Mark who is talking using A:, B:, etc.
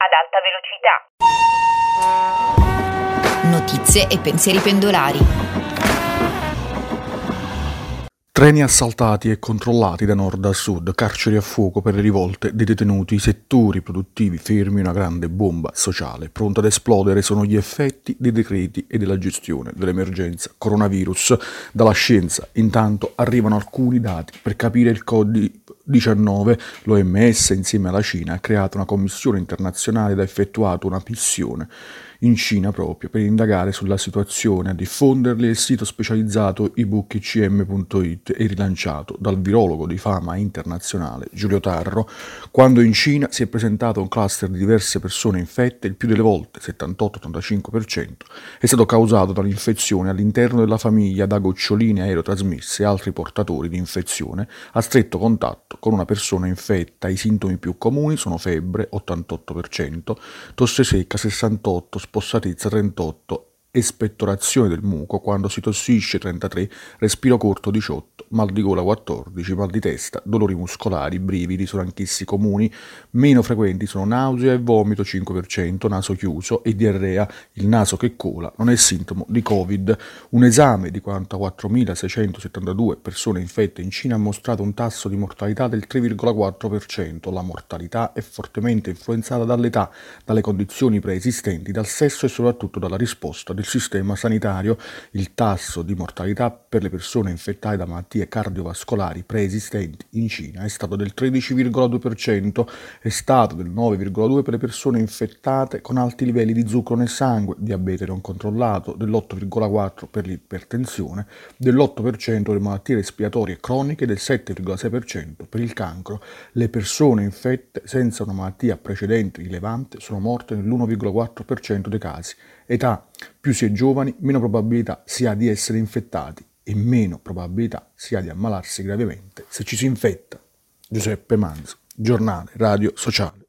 A: ad alta velocità.
B: Notizie e pensieri pendolari.
C: Treni assaltati e controllati da nord a sud, carceri a fuoco per le rivolte dei detenuti, settori produttivi fermi, una grande bomba sociale pronta ad esplodere sono gli effetti dei decreti e della gestione dell'emergenza coronavirus. Dalla scienza intanto arrivano alcuni dati per capire il Covid-19. L'OMS insieme alla Cina ha creato una commissione internazionale ed ha effettuato una missione in Cina proprio per indagare sulla situazione. A diffonderli il sito specializzato ebookicm.it e rilanciato dal virologo di fama internazionale Giulio Tarro. Quando in Cina si è presentato un cluster di diverse persone infette, il più delle volte, 78-85%, è stato causato dall'infezione all'interno della famiglia da goccioline aerotrasmesse e altri portatori di infezione a stretto contatto con una persona infetta. I sintomi più comuni sono febbre, 88%, tosse secca, 68%, spossatezza 38%, espettorazione del muco quando si tossisce 33%, respiro corto 18%, mal di gola 14%, mal di testa, dolori muscolari, brividi sono anch'essi comuni. Meno frequenti sono nausea e vomito 5%, naso chiuso e diarrea. Il naso che cola non è sintomo di Covid. Un esame di 44.672 persone infette in Cina ha mostrato un tasso di mortalità del 3,4%. La mortalità è fortemente influenzata dall'età, dalle condizioni preesistenti, dal sesso e soprattutto dalla risposta del sistema sanitario. Il tasso di mortalità per le persone infettate da malattie cardiovascolari preesistenti in Cina è stato del 13,2%, è stato del 9,2% per le persone infettate con alti livelli di zucchero nel sangue, diabete non controllato, dell'8,4% per l'ipertensione, dell'8% per le malattie respiratorie croniche e del 7,6% per il cancro. Le persone infette senza una malattia precedente rilevante sono morte nell'1,4% dei casi. Età: più si è giovani, meno probabilità si ha di essere infettati e meno probabilità si ha di ammalarsi gravemente se ci si infetta. Giuseppe Manzo, Giornale Radio Sociale.